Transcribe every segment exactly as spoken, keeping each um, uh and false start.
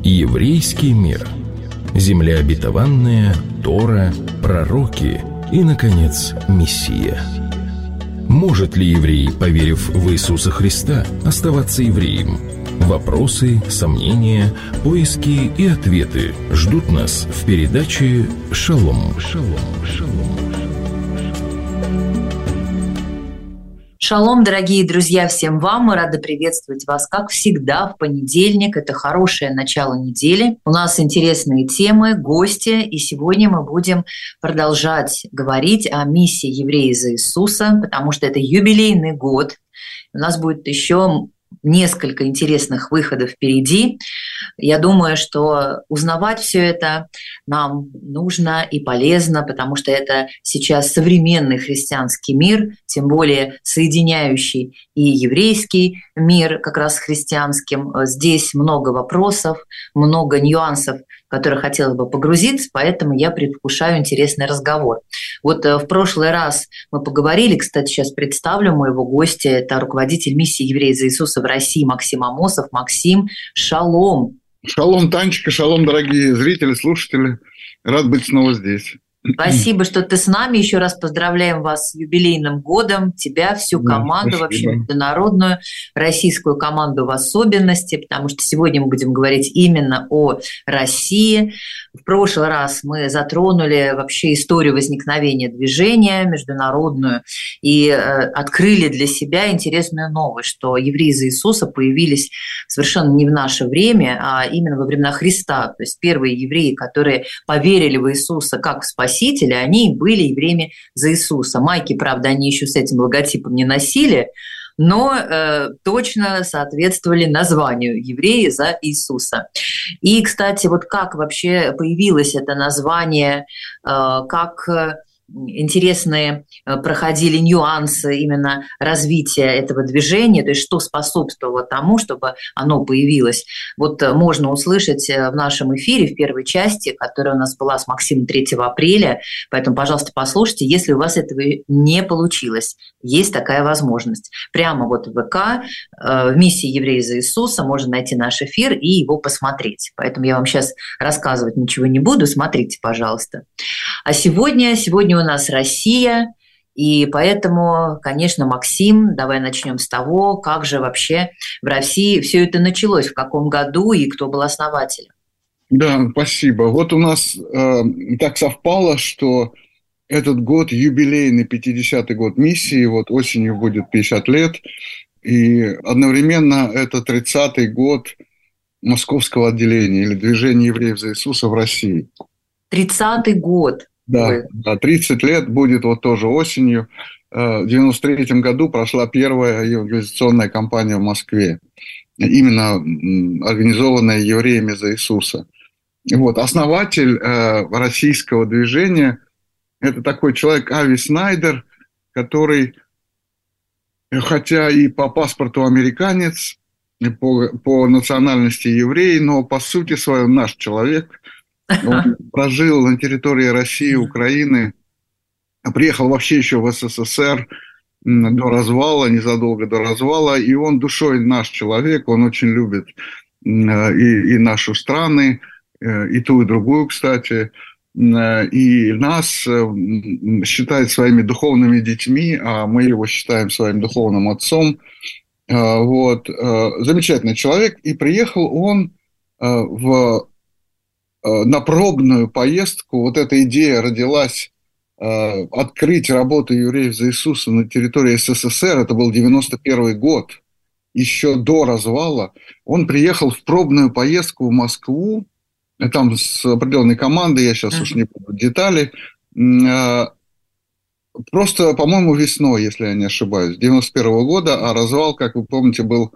Еврейский мир. Земля обетованная, Тора, пророки и, наконец, Мессия. Может ли еврей, поверив в Иисуса Христа, оставаться евреем? Вопросы, сомнения, поиски и ответы ждут нас в передаче «Шалом». Шалом. Шалом. Шалом, дорогие друзья, всем вам. Мы рады приветствовать вас, как всегда, в понедельник. Это хорошее начало недели. У нас интересные темы, гости, и сегодня мы будем продолжать говорить о миссии еврея за Иисуса, потому что это юбилейный год. У нас будет еще несколько интересных выходов впереди. Я думаю, что узнавать все это нам нужно и полезно, потому что это сейчас современный христианский мир, тем более соединяющий и еврейский мир как раз с христианским. Здесь много вопросов, много нюансов, в которые хотелось бы погрузиться, поэтому я предвкушаю интересный разговор. Вот в прошлый раз мы поговорили, кстати, сейчас представлю моего гостя, это руководитель миссии «Евреи за Иисуса» в России Максим Амосов. Максим, шалом! Шалом, Танечка, шалом, дорогие зрители, слушатели. Рад быть снова здесь. Спасибо, что ты с нами. Еще раз поздравляем вас с юбилейным годом. Тебя, всю команду, да, вообще международную, российскую команду в особенности, потому что сегодня мы будем говорить именно о России. В прошлый раз мы затронули вообще историю возникновения движения международную и э, открыли для себя интересную новость, что евреи за Иисуса появились совершенно не в наше время, а именно во времена Христа. То есть первые евреи, которые поверили в Иисуса как в Спасителя, они были евреями за Иисуса. Майки, правда, они еще с этим логотипом не носили, но э, точно соответствовали названию «Евреи за Иисуса». И, кстати, вот как вообще появилось это название, э, как интересные проходили нюансы именно развития этого движения, то есть что способствовало тому, чтобы оно появилось. Вот можно услышать в нашем эфире, в первой части, которая у нас была с Максимом третьего апреля, поэтому, пожалуйста, послушайте, если у вас этого не получилось, есть такая возможность. Прямо вот в ВК, в миссии «Евреи за Иисуса» можно найти наш эфир и его посмотреть. Поэтому я вам сейчас рассказывать ничего не буду, смотрите, пожалуйста. А сегодня, сегодня у нас Россия, и поэтому, конечно, Максим, давай начнем с того, как же вообще в России все это началось, в каком году и кто был основателем. Да, спасибо. Вот у нас э, так совпало, что этот год юбилейный, пятидесятый год миссии, вот осенью будет пятьдесят лет, и одновременно это тридцатый год московского отделения или движения евреев за Иисуса в России. тридцатый год. Да, да, тридцать лет будет вот тоже осенью. В девяносто третьем году прошла первая евангелизационная кампания в Москве, именно организованная евреями за Иисуса. Вот, основатель российского движения – это такой человек Ави Снайдер, который, хотя и по паспорту американец, и по, по национальности еврей, но по сути своей наш человек. Он прожил на территории России, Украины, приехал вообще еще в СССР до развала, незадолго до развала, и он душой наш человек, он очень любит и, и нашу страну, и ту, и другую, кстати, и нас считает своими духовными детьми, а мы его считаем своим духовным отцом. Вот. Замечательный человек, и приехал он в... на пробную поездку. Вот эта идея родилась э, открыть работу евреев за Иисуса на территории СССР. Это был девяносто первый год, еще до развала. Он приехал в пробную поездку в Москву, там с определенной командой, я сейчас mm-hmm. уж не помню детали, э, просто, по-моему, весной, если я не ошибаюсь, девяносто первого года, а развал, как вы помните, был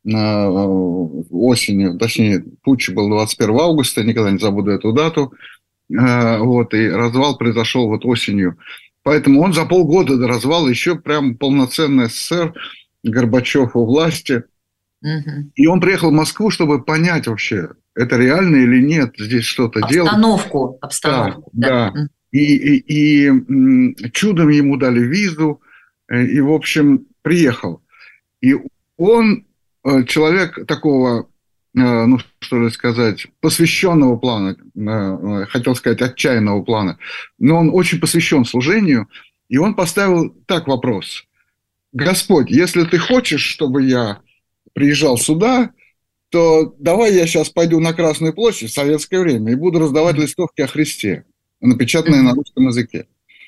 осенью, точнее, путч был двадцать первого августа, никогда не забуду эту дату, вот, и развал произошел вот осенью. Поэтому он за полгода до развала еще прям полноценный СССР, Горбачев у власти, угу. И он приехал в Москву, чтобы понять вообще, это реально или нет, здесь что-то делать. Обстановку, обстановку. Да, да. да. И, и, и чудом ему дали визу, и, в общем, приехал. И он человек такого ну, что ли сказать, посвященного плана, хотел сказать, отчаянного плана, но он очень посвящен служению, и он поставил так вопрос: Господь, если ты хочешь, чтобы я приезжал сюда, то давай я сейчас пойду на Красную площадь в советское время и буду раздавать листовки о Христе, напечатанные на русском языке.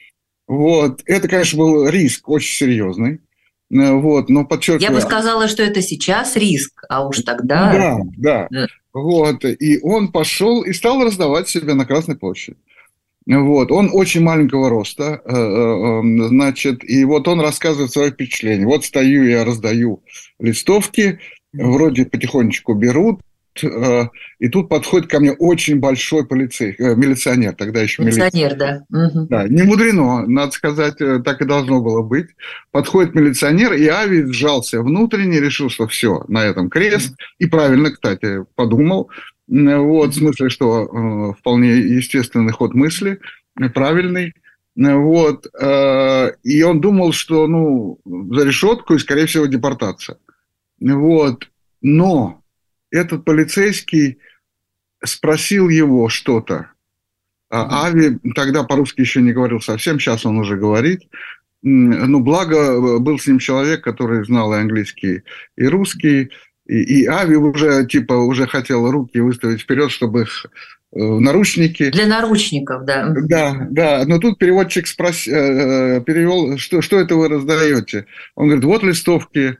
Вот. Это, конечно, был риск очень серьезный. Вот, но подчеркиваю... Я бы сказала, что это сейчас риск, а уж тогда... Да, да. да. Вот. И он пошел и стал раздавать себе на Красной площади. Вот. Он очень маленького роста, значит, и вот он рассказывает свои впечатления. Вот стою, я раздаю листовки, вроде потихонечку берут, и тут подходит ко мне очень большой полицей, милиционер, тогда еще милиционер. Милиционер, да. Угу. Да. Не мудрено, надо сказать, так и должно было быть. Подходит милиционер, и Ави сжался внутренне, решил, что все, на этом крест. И правильно, кстати, подумал. Вот, в смысле, что э, вполне естественный ход мысли, правильный. Вот, э, и он думал, что, ну, за решетку и, скорее всего, депортация. Вот, но этот полицейский спросил его что-то. А Ави тогда по-русски еще не говорил совсем, сейчас он уже говорит. Ну, благо, был с ним человек, который знал и английский, и русский. И, и Ави уже, типа, уже хотел руки выставить вперед, чтобы их э, наручники... Для наручников, да. Да, да. Но тут переводчик спрос... э, перевел, что, что это вы раздаете. Он говорит, вот листовки.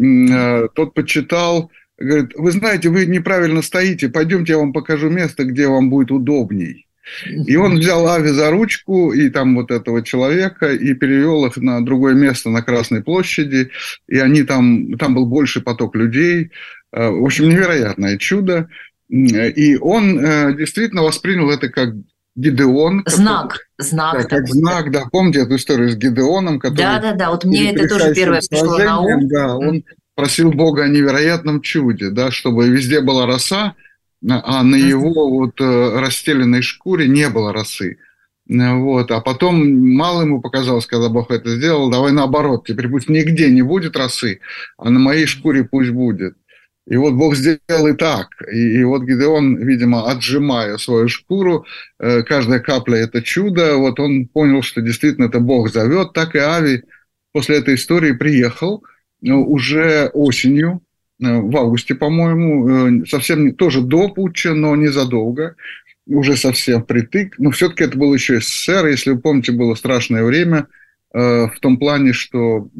Э, тот почитал. Говорит, вы знаете, вы неправильно стоите, пойдемте я вам покажу место, где вам будет удобней. И он взял Ави за ручку и там вот этого человека и перевел их на другое место на Красной площади. И они там, там был больший поток людей. В общем, невероятное чудо. И он действительно воспринял это как Гидеон. Знак. Который, знак. Да, как знак, да. Помните эту историю с Гидеоном? Который, да, да, да. Вот мне это тоже первое пришло на ум. Да, он просил Бога о невероятном чуде, да, чтобы везде была роса, а на его вот расстеленной шкуре не было росы. Вот. А потом мало ему показалось, когда Бог это сделал, давай наоборот, теперь пусть нигде не будет росы, а на моей шкуре пусть будет. И вот Бог сделал и так. И, и вот Гидеон, видимо, отжимая свою шкуру, э, каждая капля – это чудо, вот он понял, что действительно это Бог зовет. Так и Ави после этой истории приехал э, уже осенью, в августе, по-моему, совсем тоже до путча, но незадолго, уже совсем впритык. Но все-таки это был еще СССР, если вы помните, было страшное время в том плане, что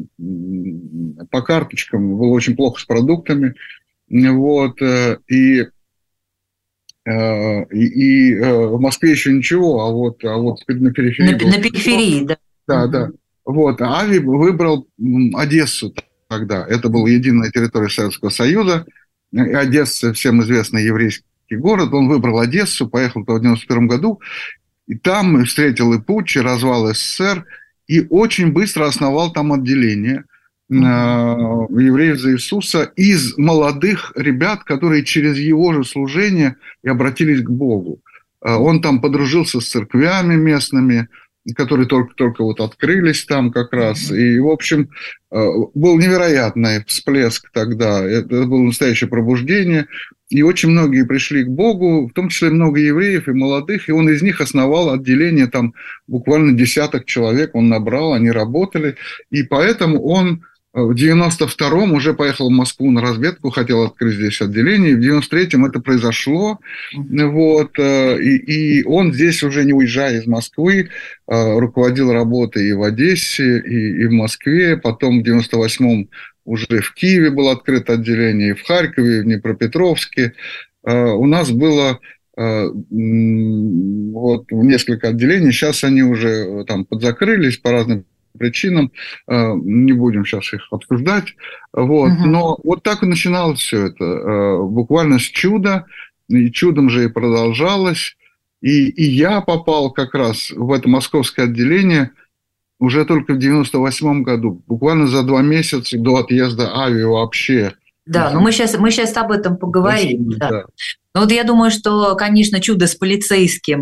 по карточкам было очень плохо с продуктами. Вот, и, и, и в Москве еще ничего, а вот, а вот на периферии... На, был... на периферии, да. Да, да. Вот, а Ави выбрал Одессу. Тогда это была единая территория Советского Союза. Одесса, всем известный еврейский город. Он выбрал Одессу, поехал туда в девяносто первом году. И там встретил и путч, и развал СССР. И очень быстро основал там отделение mm-hmm. евреев за Иисуса из молодых ребят, которые через его же служение и обратились к Богу. Он там подружился с церквями местными, которые только-только вот открылись там как раз. И, в общем, был невероятный всплеск тогда. Это было настоящее пробуждение. И очень многие пришли к Богу, в том числе много евреев и молодых. И он из них основал отделение, там буквально десяток человек он набрал, они работали. И поэтому он в девяносто втором уже поехал в Москву на разведку, хотел открыть здесь отделение. И в девяносто третьем это произошло. Вот, и, и он здесь уже не уезжая из Москвы, руководил работой и в Одессе, и, и в Москве. Потом в девяносто восьмом уже в Киеве было открыто отделение, и в Харькове, и в Днепропетровске. У нас было вот несколько отделений. Сейчас они уже там подзакрылись по разным причинам, не будем сейчас их обсуждать, вот. Uh-huh. Но вот так и начиналось все это, буквально с чуда, и чудом же и продолжалось, и, и я попал как раз в это московское отделение уже только в девяносто восьмом году, буквально за два месяца до отъезда Ави вообще. Да, но мы сейчас, мы сейчас об этом поговорим. Да. Да. Ну вот я думаю, что, конечно, чудо с полицейским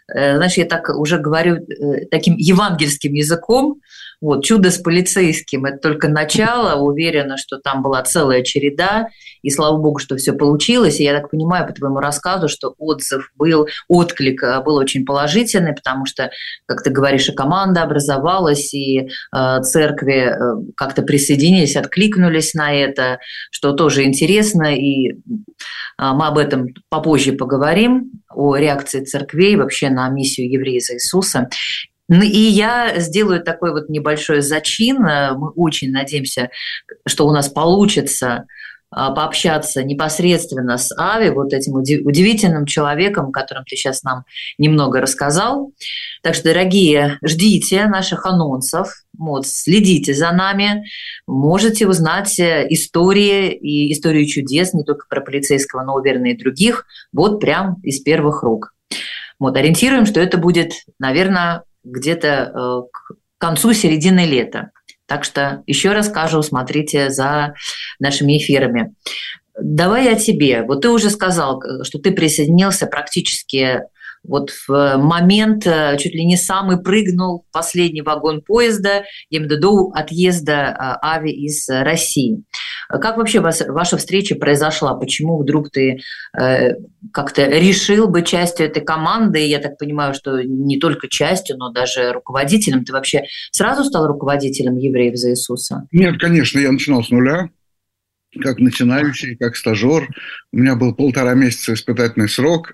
знаешь, я так уже говорю таким евангельским языком, вот, чудо с полицейским – это только начало, уверена, что там была целая череда, и слава богу, что все получилось, и я так понимаю по твоему рассказу, что отзыв был, отклик был очень положительный, потому что, как ты говоришь, и команда образовалась, и э, церкви как-то присоединились, откликнулись на это, что тоже интересно, и э, мы об этом попозже поговорим, о реакции церквей вообще на миссию «Евреи за Иисуса». И я сделаю такой вот небольшой зачин. Мы очень надеемся, что у нас получится пообщаться непосредственно с Ави, вот этим удивительным человеком, о котором ты сейчас нам немного рассказал. Так что, дорогие, ждите наших анонсов, вот, следите за нами, можете узнать истории и историю чудес, не только про полицейского, но, уверена, и других, вот прям из первых рук. Вот, ориентируем, что это будет, наверное, где-то к концу середины лета. Так что еще раз скажу, смотрите за нашими эфирами. Давай о тебе. Вот ты уже сказал, что ты присоединился практически вот в момент, чуть ли не сам и прыгнул в последний вагон поезда, я имею в виду до отъезда Ави из России. Как вообще вас, ваша встреча произошла? Почему вдруг ты э, как-то решил быть частью этой команды? Я так понимаю, что не только частью, но даже руководителем. Ты вообще сразу стал руководителем «Евреев за Иисуса»? Нет, конечно, я начинал с нуля, как начинающий, как стажер. У меня был полтора месяца испытательный срок,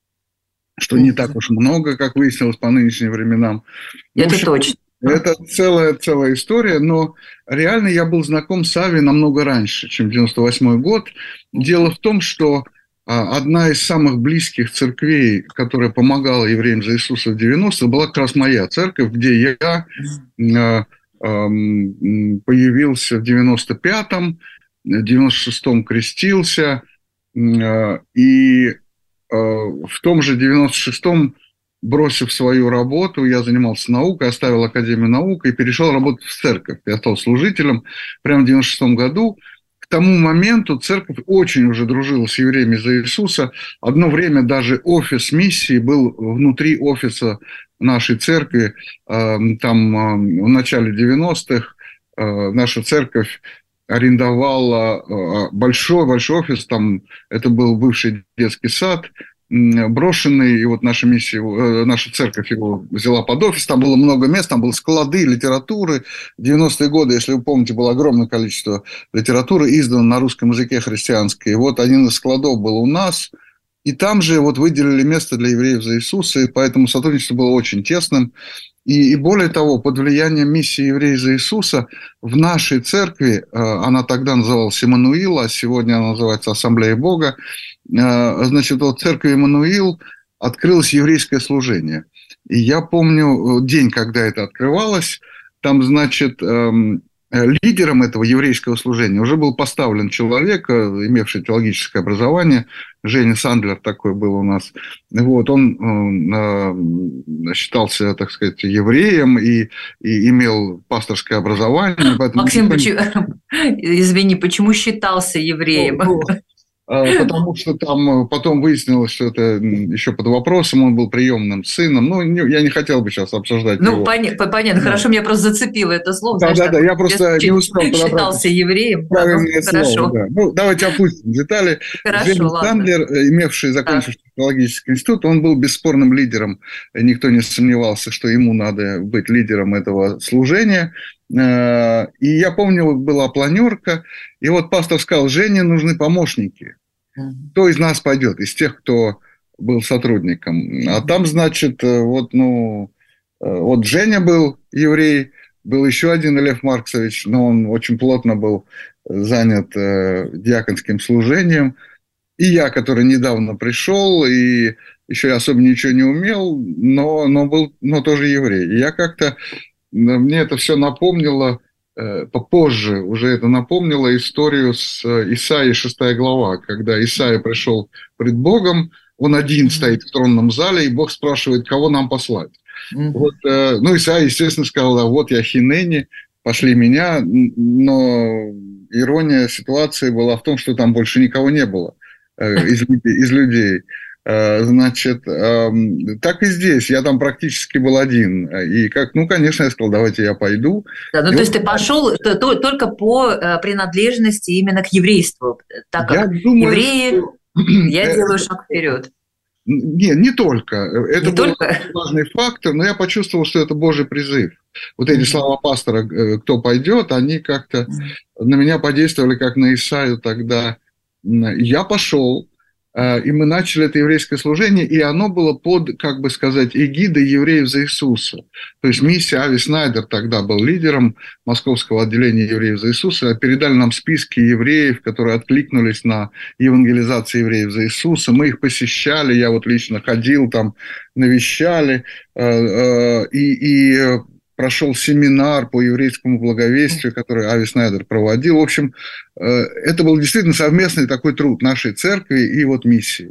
что не так уж много, как выяснилось по нынешним временам. Это общем, точно. Это целая, целая история, но реально я был знаком с Ави намного раньше, чем девяносто восьмой год. Дело в том, что одна из самых близких церквей, которая помогала евреям за Иисуса в девяностых, была как раз моя церковь, где я появился в девяносто пятом, в девяносто шестом крестился, и в том же девяносто шестом, бросив свою работу, я занимался наукой, оставил Академию наук и перешел работать в церковь. Я стал служителем прямо в девяносто шестом году. К тому моменту церковь очень уже дружила с евреями за Иисуса. Одно время даже офис миссии был внутри офиса нашей церкви. Там в начале девяностых наша церковь арендовала большой-большой офис, там это был бывший детский сад, брошенный, и вот наша миссия, наша церковь его взяла под офис, там было много мест, там были склады литературы. В девяностые годы, если вы помните, было огромное количество литературы издано на русском языке христианской. И вот один из складов был у нас, и там же вот выделили место для евреев за Иисуса, и поэтому сотрудничество было очень тесным. И, и более того, под влиянием миссии «Евреи за Иисуса» в нашей церкви, она тогда называлась Иммануил, а сегодня она называется Ассамблея Бога, значит, вот в церкви Иммануил открылось еврейское служение. И я помню день, когда это открывалось, там, значит, лидером этого еврейского служения уже был поставлен человек, имевший теологическое образование, Женя Сандлер такой был у нас. Вот, он э, считался, так сказать, евреем и, и имел пасторское образование. Максим, почему, извини, почему считался евреем? Ну, потому что там потом выяснилось, что это еще под вопросом, он был приемным сыном. Ну, не, я не хотел бы сейчас обсуждать ну, его. Понятно, понятно. Да. Хорошо, меня просто зацепило это слово. Да, знаешь, да, да, я просто не успел подобрать. Считался евреем. Правильное да, ну, слово, да. Ну, давайте опустим детали. Женя Сандлер, имевший, закончивший да. теологический институт, он был бесспорным лидером. Никто не сомневался, что ему надо быть лидером этого служения. И я помню, была планерка, и вот пастор сказал: Жене нужны помощники. Кто из нас пойдет, из тех, кто был сотрудником? А там, значит, вот, ну, вот Женя был еврей, был еще один Лев Марксович, но он очень плотно был занят диаконским служением. И я, который недавно пришел, и еще особо ничего не умел, но, но был, но тоже еврей. И я как-то... Мне это все напомнило, попозже уже это напомнило историю с Исаией, шестая глава, когда Исаия пришел пред Богом, он один стоит в тронном зале, и Бог спрашивает, кого нам послать. Mm-hmm. Вот, ну, Исаия, естественно, сказал: а вот я Хинени, пошли меня, но ирония ситуации была в том, что там больше никого не было из, из людей. Значит, так и здесь. Я там практически был один. И как, ну, конечно, я сказал, давайте я пойду. Да, ну, и то вот, есть ты пошел только по принадлежности именно к еврейству, так как думаю, евреи, что... я делаю шаг вперед. Не, не только. Это не был только? важный фактор, но я почувствовал, что это Божий призыв. Вот эти mm-hmm. слова пастора, кто пойдет, они как-то mm-hmm. на меня подействовали, как на Исаию тогда. Я пошел, и мы начали это еврейское служение, и оно было под, как бы сказать, эгидой евреев за Иисуса. То есть миссия Ави Снайдер тогда был лидером московского отделения евреев за Иисуса. Передали нам списки евреев, которые откликнулись на евангелизацию евреев за Иисуса. Мы их посещали, я вот лично ходил там, навещали, и... и прошел семинар по еврейскому благовестию, который Ави Снайдер проводил. В общем, это был действительно совместный такой труд нашей церкви и вот миссии.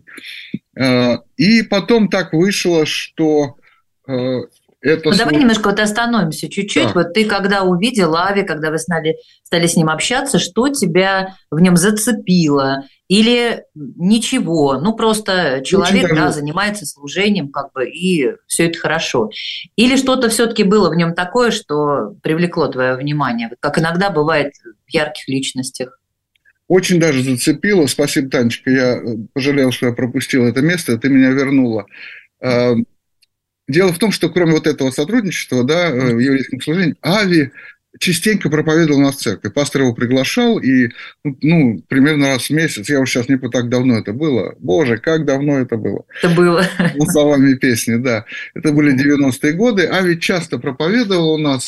И потом так вышло, что это... Ну, давай немножко вот остановимся чуть-чуть. Да. Вот ты когда увидел Ави, когда вы стали, стали с ним общаться, что тебя в нем зацепило? Или ничего, ну просто человек, да, занимается служением, как бы, и все это хорошо. Или что-то все-таки было в нем такое, что привлекло твое внимание, как иногда бывает в ярких личностях? Очень даже зацепило. Спасибо, Танечка. Я пожалел, что я пропустил это место, ты меня вернула. Дело в том, что кроме вот этого сотрудничества, да, в еврейском служении, Ави частенько проповедовал нас в церкви. Пастор его приглашал, и, ну, примерно раз в месяц, я уж сейчас не помню, так давно это было. Боже, как давно это было. Это было. Ну, словами песни, да. Это были девяностые годы. Ави часто проповедовал у нас.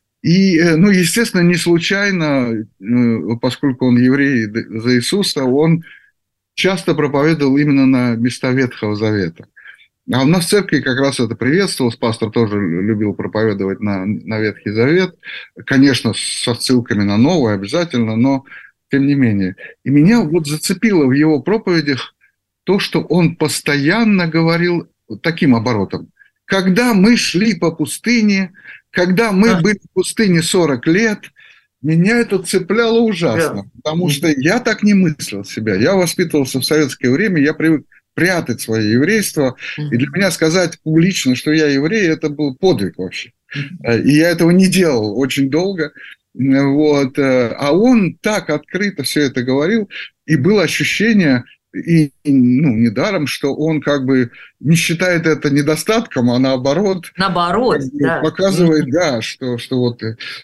И, ну, естественно, не случайно, поскольку он еврей за Иисуса, он часто проповедовал именно на места Ветхого Завета. А у нас в церкви как раз это приветствовалось. Пастор тоже любил проповедовать на, на Ветхий Завет. Конечно, со ссылками на Новый обязательно, но тем не менее. И меня вот зацепило в его проповедях то, что он постоянно говорил таким оборотом. Когда мы шли по пустыне, когда мы а. были в пустыне сорок лет, меня это цепляло ужасно. Да. Потому что я так не мыслил себя. Я воспитывался в советское время, я привык прятать свое еврейство. Mm-hmm. И для меня сказать публично, что я еврей, это был подвиг вообще. Mm-hmm. И я этого не делал очень долго. Вот. А он так открыто все это говорил, и было ощущение, и ну, недаром, что он как бы не считает это недостатком, а наоборот, наоборот да. показывает, да, что, что вот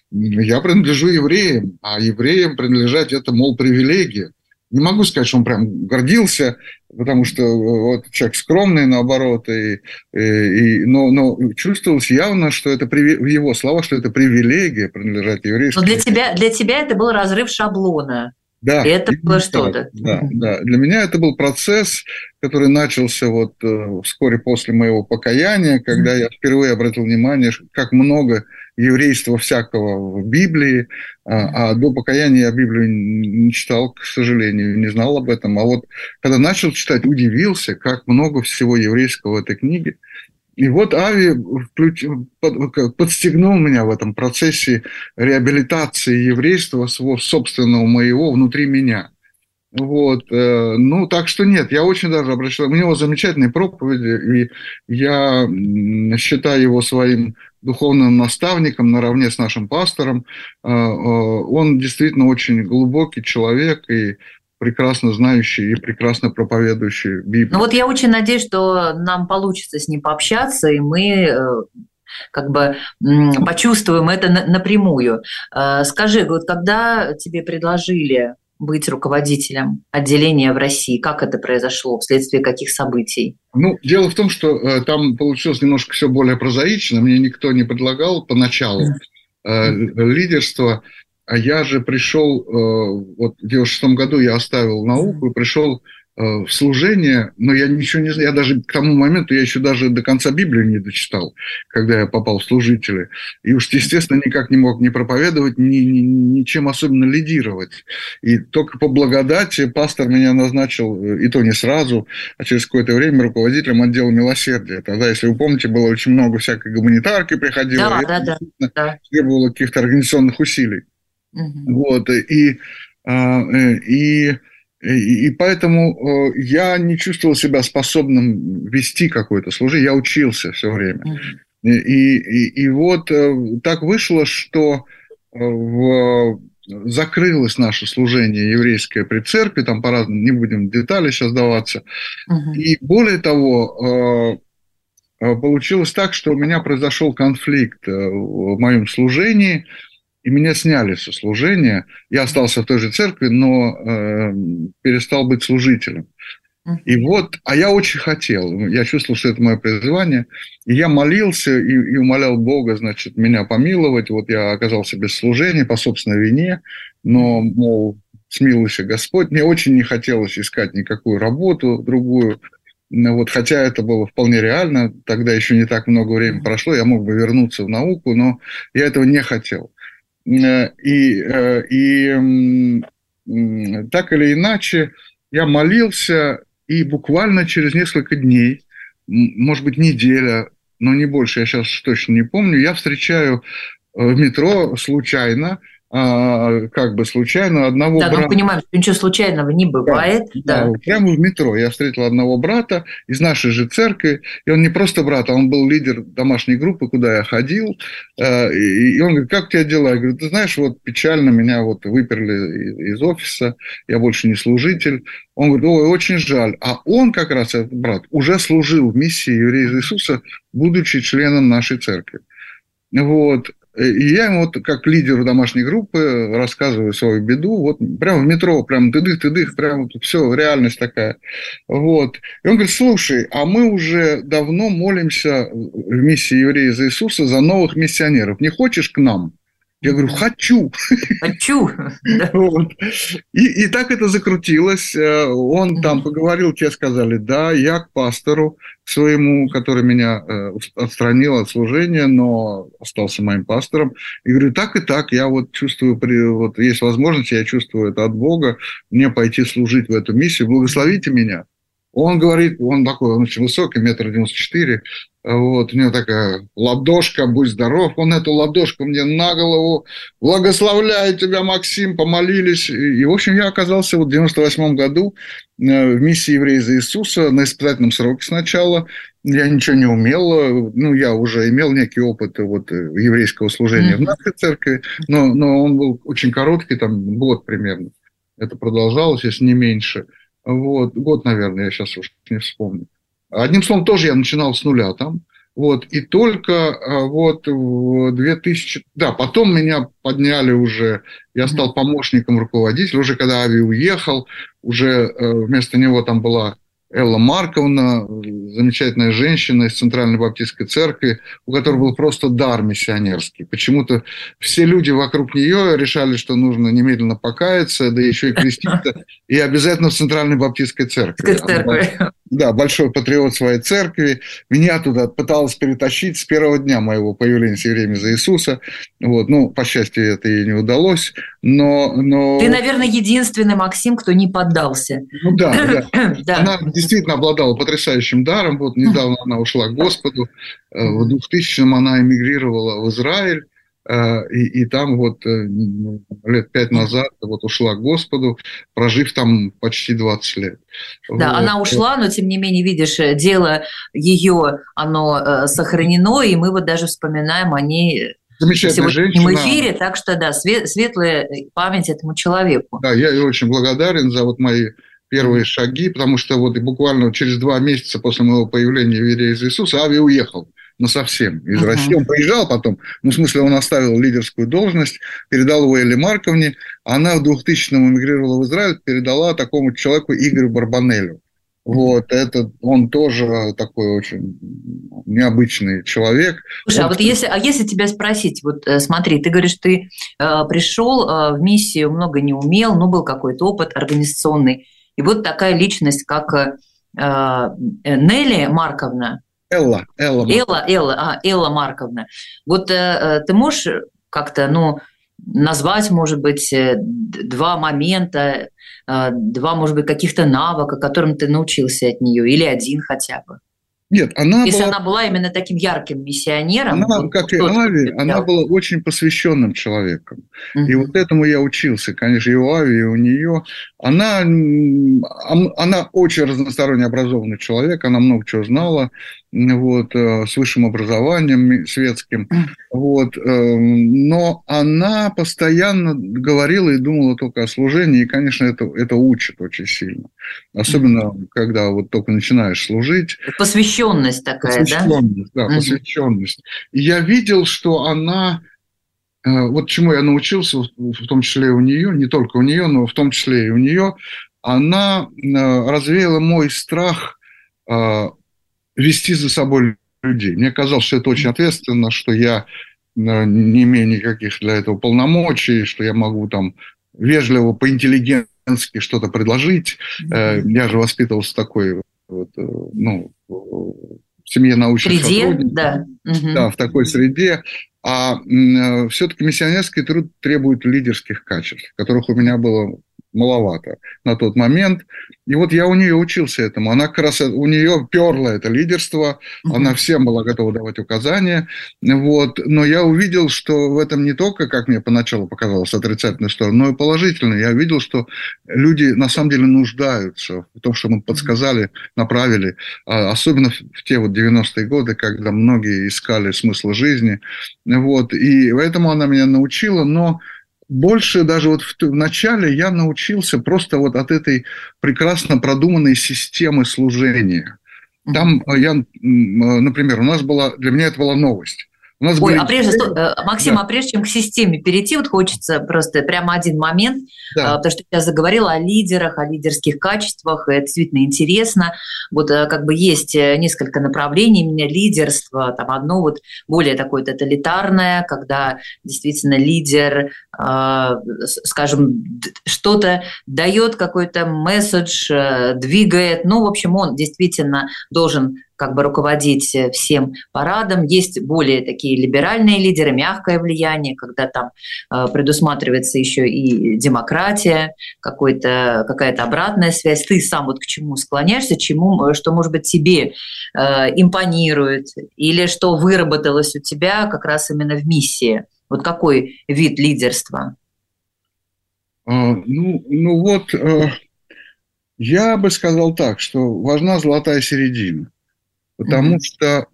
я принадлежу евреям, а евреям принадлежать это, мол, привилегия. Не могу сказать, что он прям гордился, потому что вот человек скромный, наоборот, и, и, и, но, но чувствовалось явно, что это в его словах, что это привилегия принадлежать еврейскому. Но для тебя, для тебя это был разрыв шаблона. Да, и это было что-то. Да, да. Для меня это был процесс, который начался вот вскоре после моего покаяния, когда я впервые обратил внимание, как много еврейства всякого в Библии, а, а до покаяния я Библию не читал, к сожалению, не знал об этом. А вот когда начал читать, удивился, как много всего еврейского в этой книге. И вот Ави подстегнул меня в этом процессе реабилитации еврейства собственного моего внутри меня. Вот. Ну, так что нет, я очень даже обращал... У него замечательные проповеди, и я считаю его своим духовным наставником наравне с нашим пастором. Он действительно очень глубокий человек и прекрасно знающий и прекрасно проповедующий Библию. Ну вот я очень надеюсь, что нам получится с ним пообщаться, и мы как бы почувствуем это напрямую. Скажи, вот когда тебе предложили быть руководителем отделения в России, как это произошло, вследствие каких событий? Ну, дело в том, что там получилось немножко все более прозаично. Мне никто не предлагал поначалу лидерство. А я же пришел, вот в девяносто шестом году я оставил науку и пришел в служение, но я ничего не знаю, я даже к тому моменту, я еще даже до конца Библию не дочитал, когда я попал в служители. И уж, естественно, никак не мог ни проповедовать, ни, ни, ничем особенно лидировать. И только по благодати пастор меня назначил, и то не сразу, а через какое-то время руководителем отдела милосердия. Тогда, если вы помните, было очень много всякой гуманитарки приходило, да, и да, да, да. требовало каких-то организационных усилий. Угу. Вот, и, и И, и поэтому я не чувствовал себя способным вести какое-то служение, я учился все время. И, и, и вот так вышло, что в, закрылось наше служение еврейское при церкви, там по-разному, не будем в детали сейчас даваться. Uh-huh. И более того, получилось так, что у меня произошел конфликт в моем служении, и меня сняли со служения. Я остался в той же церкви, но э, перестал быть служителем. И вот, а я очень хотел, я чувствовал, что это мое призвание, и я молился и, и умолял Бога, значит, меня помиловать. Вот я оказался без служения по собственной вине, но, мол, смилуйся Господь. Мне очень не хотелось искать никакую работу другую, вот, хотя это было вполне реально, тогда еще не так много времени прошло, я мог бы вернуться в науку, но я этого не хотел. И, и так или иначе я молился, и буквально через несколько дней, может быть, неделя, но не больше, я сейчас точно не помню, я встречаю в метро случайно, как бы случайно одного да, брата. Да, мы понимаем, что ничего случайного не бывает. Да, да. Да, прямо в метро я встретил одного брата из нашей же церкви, и он не просто брат, а он был лидер домашней группы, куда я ходил, и он говорит, как у тебя дела? Я говорю, ты знаешь, вот печально, меня вот выперли из офиса, я больше не служитель. Он говорит, ой, очень жаль. А он как раз, этот брат, уже служил в миссии Евреи из Иисуса, будучи членом нашей церкви. Вот. И я ему вот как лидеру домашней группы рассказываю свою беду, вот прямо в метро, прям тыдых-тыдых, прям вот все, реальность такая. Вот. И он говорит, слушай, а мы уже давно молимся в миссии Евреи за Иисуса за новых миссионеров. Не хочешь к нам? Я говорю, хочу. Хочу. Вот. И, и так это закрутилось. Он там поговорил, те сказали, да, я к пастору своему, который меня отстранил от служения, но остался моим пастором. И говорю, так и так, я вот чувствую, вот есть возможность, я чувствую это от Бога, мне пойти служить в эту миссию, благословите меня. Он говорит, он такой, он очень высокий, метр девяносто четыре, вот, у него такая ладошка, будь здоров, он эту ладошку мне на голову, благословляю тебя, Максим, помолились, и, и в общем, я оказался вот в девяносто восьмом году в миссии Евреи за Иисуса на испытательном сроке сначала, я ничего не умел, ну, я уже имел некий опыт вот еврейского служения mm-hmm. в нашей церкви, но, но он был очень короткий, там, год примерно, это продолжалось, если не меньше. Вот, год, наверное, я сейчас уж не вспомню. Одним словом, тоже я начинал с нуля там. Вот, и только вот в две тысячи... Да, потом меня подняли уже, я стал помощником руководителя, уже когда Ави уехал, уже вместо него там была Элла Марковна, замечательная женщина из Центральной Баптистской церкви, у которой был просто дар миссионерский. Почему-то все люди вокруг нее решали, что нужно немедленно покаяться, да еще и креститься, и обязательно в Центральной Баптистской церкви. Она, да, большой патриот своей церкви. Меня туда пыталась перетащить с первого дня моего появления в Евреи за Иисуса. Вот. Ну, по счастью, это ей не удалось. Но, но... Ты, наверное, единственный, Максим, кто не поддался. Ну да, да. да. Она действительно обладала потрясающим даром. Вот недавно она ушла к Господу. В двухтысячном она эмигрировала в Израиль. И, и там вот лет пять назад вот ушла к Господу, прожив там почти двадцать лет. Да, вот. Она ушла, но тем не менее, видишь, дело ее, оно сохранено, и мы вот даже вспоминаем о ней в сегодняшнем эфире, так что да, светлая память этому человеку. Да, я ей очень благодарен за вот мои первые шаги, потому что вот буквально через два месяца после моего появления в Евреи из Иисуса Ави уехал. Ну, совсем, из uh-huh. России. Он приезжал потом, ну, в смысле, он оставил лидерскую должность, передал его Элле Марковне, а она в двухтысячном эмигрировала в Израиль, передала такому человеку Игорю Барбанелю. Вот, это он тоже такой очень необычный человек. Слушай, он... а вот если, а если тебя спросить, вот смотри, ты говоришь, ты э, пришел э, в миссию, много не умел, но был какой-то опыт организационный, и вот такая личность, как э, Нелли Марковна, Элла, Элла, Элла, Элла, а, Элла Марковна. Вот э, ты можешь как-то, ну, назвать, может быть, два момента, э, два, может быть, каких-то навыка, которым ты научился от нее, или один хотя бы? Нет, она Если была... она была именно таким ярким миссионером... Она, вот, как и тот, Ави, она была очень посвященным человеком. Угу. И вот этому я учился, конечно, и у Ави, и у нее. Она, она очень разносторонне образованный человек, она много чего знала, вот, с высшим образованием светским. Вот, но она постоянно говорила и думала только о служении, и, конечно, это, это учит очень сильно. Особенно, угу. когда вот только начинаешь служить. Посвященность такая, посвященность, да? Да, угу. посвященность. И я видел, что она... Вот чему я научился, в том числе и у нее, не только у нее, но в том числе и у нее, она развеяла мой страх вести за собой людей. Мне казалось, что это очень ответственно, что я не имею никаких для этого полномочий, что я могу там вежливо, по-интеллигентски что-то предложить. Mm-hmm. Я же воспитывался в такой, вот, ну, в семье научных среде, сотрудников. Да. Mm-hmm. Да, в такой среде. А все-таки миссионерский труд требует лидерских качеств, которых у меня было маловато на тот момент. И вот я у нее учился этому. Она как раз, у нее перло это лидерство, uh-huh. она всем была готова давать указания. Вот. Но я увидел, что в этом не только, как мне поначалу показалось, отрицательная сторона, но и положительная. Я видел, что люди на самом деле нуждаются в том, что мы подсказали, направили. Особенно в те вот девяностые годы, когда многие искали смысл жизни. Вот. И поэтому она меня научила, но больше даже вот в, в начале я научился просто вот от этой прекрасно продуманной системы служения. Там mm-hmm. я, например, у нас была, для меня это была новость. У нас Ой, были... а прежде, Максим, да. а прежде чем к системе перейти, вот хочется просто прямо один момент, да. потому что я заговорила о лидерах, о лидерских качествах, и это действительно интересно. Вот как бы есть несколько направлений именно лидерства, там одно вот более такое тоталитарное, когда действительно лидер, скажем, что-то дает, какой-то месседж, двигает, ну, в общем, он действительно должен как бы руководить всем парадом. Есть более такие либеральные лидеры, мягкое влияние, когда там э, предусматривается еще и демократия, какой-то, какая-то обратная связь. Ты сам вот к чему склоняешься, чему, что, может быть, тебе э, импонирует, или что выработалось у тебя как раз именно в миссии? Вот какой вид лидерства? А, ну, ну вот, э, я бы сказал так, что важна золотая середина. Потому mm-hmm. что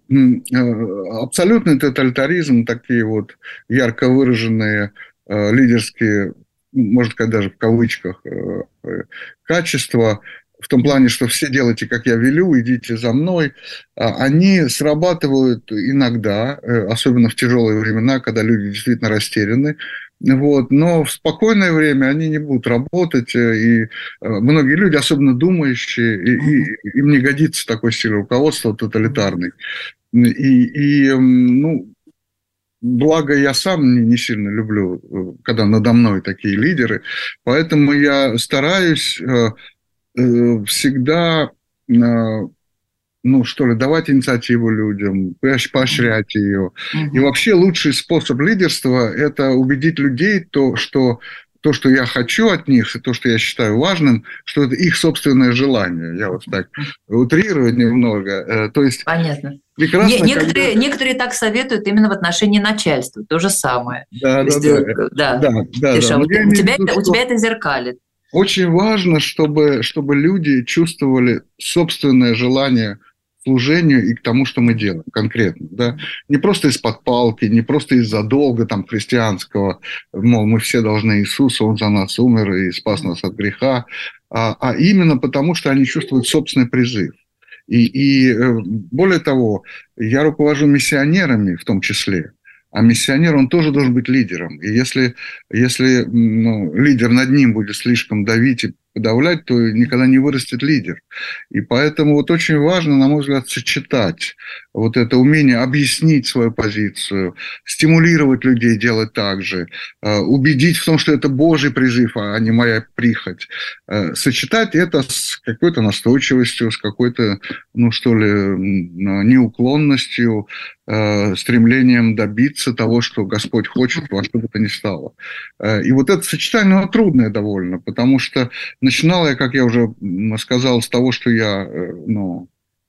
э, абсолютный тоталитаризм, такие вот ярко выраженные э, лидерские, может сказать, даже в кавычках, э, э, качества, в том плане, что все делайте, как я велю, идите за мной, э, они срабатывают иногда, э, особенно в тяжелые времена, когда люди действительно растеряны. Вот, но в спокойное время они не будут работать, и многие люди, особенно думающие, и, и, им не годится такой стиль руководства тоталитарный. И, и ну, благо я сам не, не сильно люблю, когда надо мной такие лидеры, поэтому я стараюсь э, э, всегда... Э, ну, что ли, давать инициативу людям, поощрять ее. Uh-huh. И вообще лучший способ лидерства – это убедить людей, то, что то, что я хочу от них, и то, что я считаю важным, что это их собственное желание. Я вот так утрирую немного. То есть понятно. Прекрасно, Не, некоторые, когда... некоторые так советуют именно в отношении начальства. То же самое. Да, да, есть, да. да. да, да, Тиша, да. У, тебя, виду, это, у тебя это зеркалит. Очень важно, чтобы, чтобы люди чувствовали собственное желание служению и к тому, что мы делаем конкретно. Да? Не просто из-под палки, не просто из-за долга там, христианского, мол, мы все должны Иисуса, Он за нас умер и спас нас от греха, а, а именно потому, что они чувствуют собственный призыв. И, и более того, я руковожу миссионерами в том числе, а миссионер, он тоже должен быть лидером. И если, если ну, лидер над ним будет слишком давить и подавлять, то никогда не вырастет лидер. И поэтому вот очень важно, на мой взгляд, сочетать вот это умение объяснить свою позицию, стимулировать людей делать так же, убедить в том, что это Божий призыв, а не моя прихоть. Сочетать это с какой-то настойчивостью, с какой-то, ну что ли, неуклонностью, стремлением добиться того, что Господь хочет, во что бы то ни стало. И вот это сочетание, оно трудное довольно, потому что начинал я, как я уже сказал, с того, что я, ну,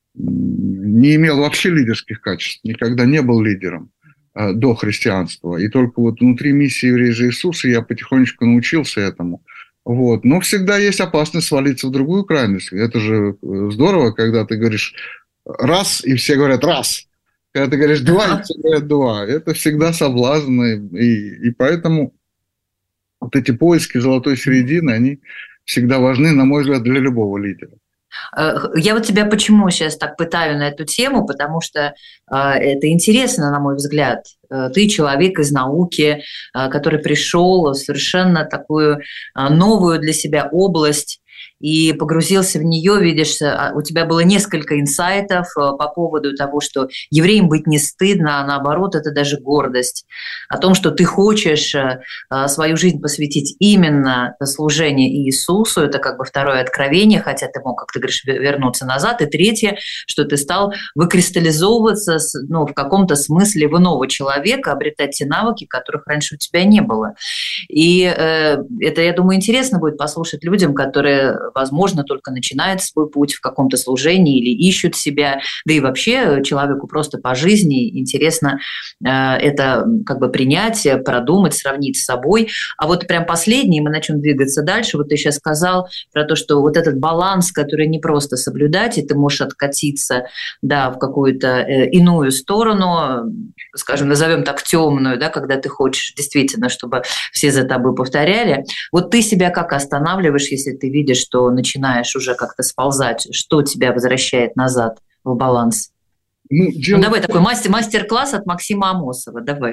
не имел вообще лидерских качеств, никогда не был лидером до христианства. И только вот внутри миссии «Евреи за Иисуса» я потихонечку научился этому. Вот. Но всегда есть опасность свалиться в другую крайность. Это же здорово, когда ты говоришь «раз», и все говорят «раз». Когда ты говоришь «два», и все говорят «два». Это всегда соблазн. И, и поэтому вот эти поиски золотой середины, они всегда важны, на мой взгляд, для любого лидера. Я вот тебя почему сейчас так пытаю на эту тему, потому что это интересно, на мой взгляд. Ты человек из науки, который пришел в совершенно такую новую для себя область и погрузился в нее, видишь, у тебя было несколько инсайтов по поводу того, что евреям быть не стыдно, а наоборот, это даже гордость. О том, что ты хочешь свою жизнь посвятить именно служению Иисусу, это как бы второе откровение, хотя ты мог, как ты говоришь, вернуться назад. И третье, что ты стал выкристаллизовываться, ну, в каком-то смысле в иного человека, обретать те навыки, которых раньше у тебя не было. И э, это, я думаю, интересно будет послушать людям, которые, возможно, только начинают свой путь в каком-то служении или ищут себя, да и вообще человеку просто по жизни интересно э, это как бы принять, продумать, сравнить с собой. А вот прям последний, мы начнем двигаться дальше. Вот ты сейчас сказал про то, что вот этот баланс, который не просто соблюдать, и ты можешь откатиться, да, в какую-то э, иную сторону, скажем, назовем так темную, да, когда ты хочешь действительно, чтобы все за тобой повторяли. Вот ты себя как останавливаешь, если ты видишь, что начинаешь уже как-то сползать, что тебя возвращает назад в баланс? Ну, дело... ну давай такой мастер, мастер-класс от Максима Амосова, давай.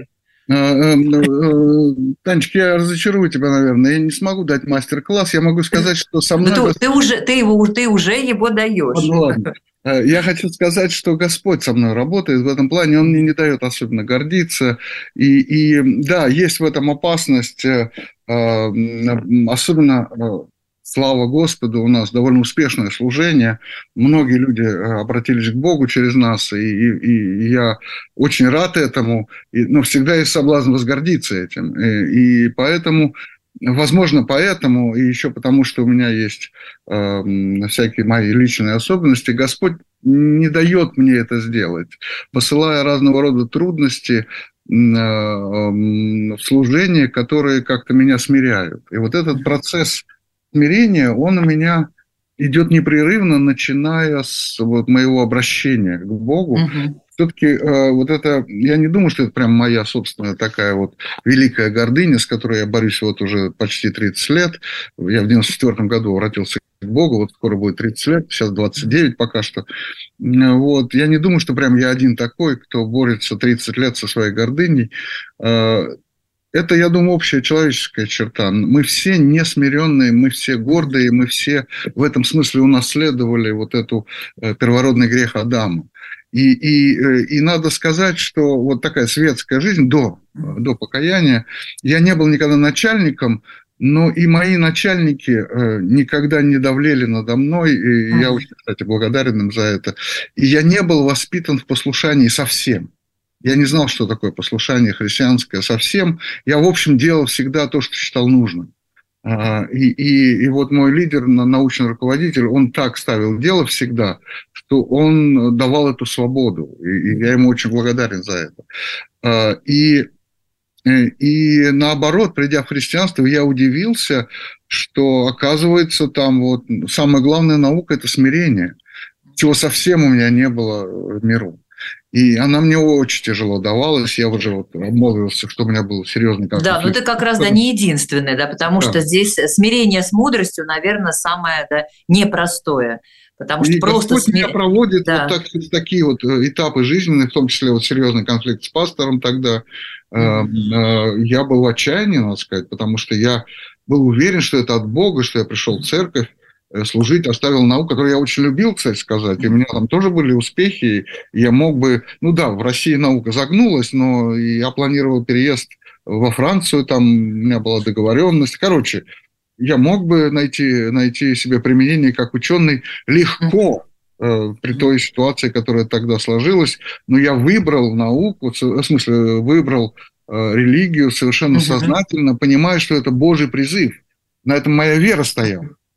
Танечка, я разочарую тебя, наверное. Я не смогу дать мастер-класс. Я могу сказать, что со мной... Ты, ты, уже, ты, его, ты уже его даешь. Ну, ладно. Я хочу сказать, что Господь со мной работает в этом плане. Он мне не дает особенно гордиться. И, и да, есть в этом опасность, особенно... Слава Господу, у нас довольно успешное служение. Многие люди обратились к Богу через нас, и, и, и я очень рад этому. И, но всегда есть соблазн возгордиться этим. И, и поэтому, возможно, поэтому, и еще потому, что у меня есть э, всякие мои личные особенности, Господь не дает мне это сделать, посылая разного рода трудности в служение, которые как-то меня смиряют. И вот этот процесс смирение, он у меня идет непрерывно, начиная с вот моего обращения к Богу. Uh-huh. Все-таки э, вот это, я не думаю, что это прям моя собственная такая вот великая гордыня, с которой я борюсь вот уже почти тридцать лет. Я в девяносто четвёртом году обратился к Богу, вот скоро будет тридцать лет, сейчас двадцать девять пока что. Вот. Я не думаю, что прям я один такой, кто борется тридцать лет со своей гордыней. Э, Это, я думаю, общая человеческая черта. Мы все несмиренные, мы все гордые, мы все в этом смысле унаследовали вот эту первородный грех Адама. И, и, и надо сказать, что вот такая светская жизнь до, до покаяния, я не был никогда начальником, но и мои начальники никогда не давлели надо мной, и я очень, кстати, благодарен им за это. И я не был воспитан в послушании совсем. Я не знал, что такое послушание христианское совсем. Я, в общем, делал всегда то, что считал нужным. И, и, и вот мой лидер, научный руководитель, он так ставил дело всегда, что он давал эту свободу. И я ему очень благодарен за это. И, и наоборот, придя в христианство, я удивился, что, оказывается, там вот самая главная наука – это смирение, чего совсем у меня не было в миру. И она мне очень тяжело давалась. Я уже вот обмолвился, что у меня был серьезный конфликт. Да, но ты как раз да, не единственный, да, потому да. что здесь смирение с мудростью, наверное, самое да, непростое. Потому что и просто Господь смир... меня проводит да. вот так, такие вот этапы жизненные, в том числе вот серьезный конфликт с пастором тогда. Mm-hmm. Я был в отчаянии, надо сказать, потому что я был уверен, что это от Бога, что я пришел в церковь служить, оставил науку, которую я очень любил, кстати сказать, и у меня там тоже были успехи, и я мог бы, ну да, в России наука загнулась, но я планировал переезд во Францию, там у меня была договоренность, короче, я мог бы найти, найти себе применение как ученый легко, э, при той ситуации, которая тогда сложилась, но я выбрал науку, в смысле, выбрал э, религию совершенно сознательно, понимая, что это Божий призыв, на этом моя вера стояла.